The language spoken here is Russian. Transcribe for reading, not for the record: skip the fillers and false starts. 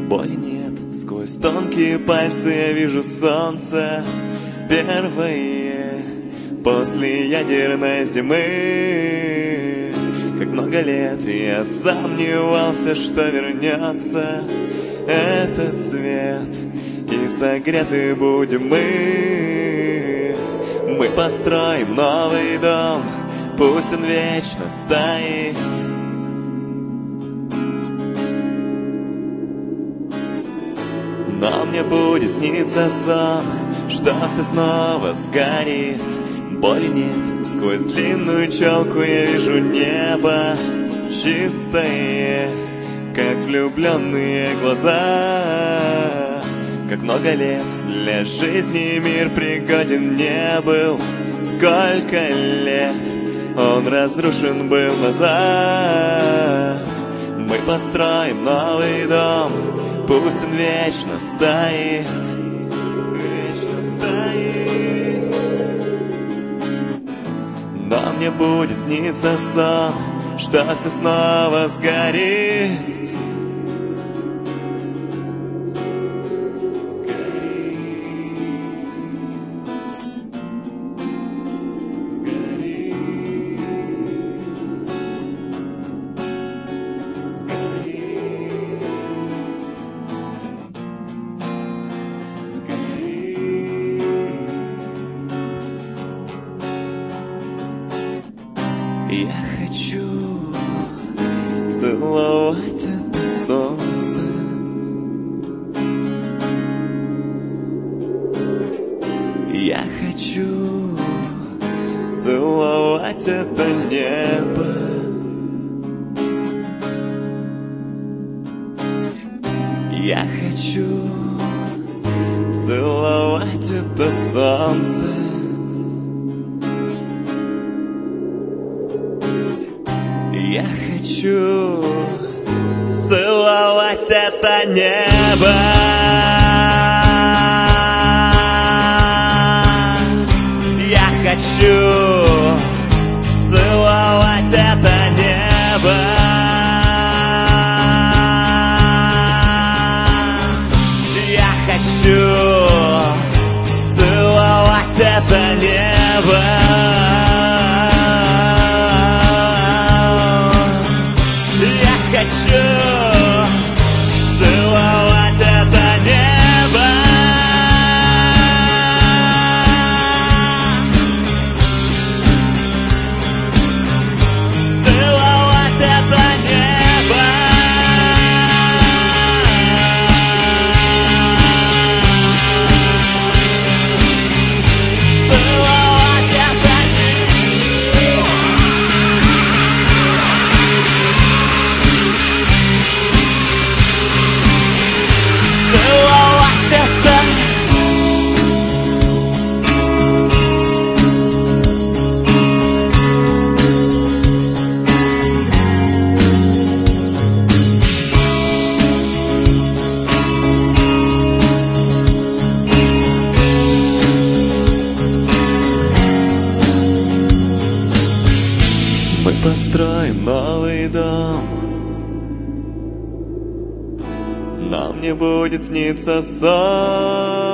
Боли нет, сквозь тонкие пальцы я вижу солнце первое после ядерной зимы. Как много лет я сомневался, что вернется этот свет, и согреты будем мы. Мы построим новый дом, пусть он вечно стоит. Но мне будет сниться сон, что все снова сгорит. Боли нет, сквозь длинную челку я вижу небо чистое, как влюбленные глаза. Как много лет для жизни мир пригоден не был. Сколько лет он разрушен был назад. Мы построим новый дом, пусть он вечно стоит. Вечно стоит. Но мне будет сниться сон, что все снова сгорит. Я хочу целовать это солнце. Я хочу целовать это небо. Я хочу целовать это солнце. Я хочу целовать это небо. Я хочу целовать это небо. Я хочу целовать это небо. Хочу целовать это небо. Целовать это небо. Целовать это мы построим новый дом. Нам не будет сниться сон.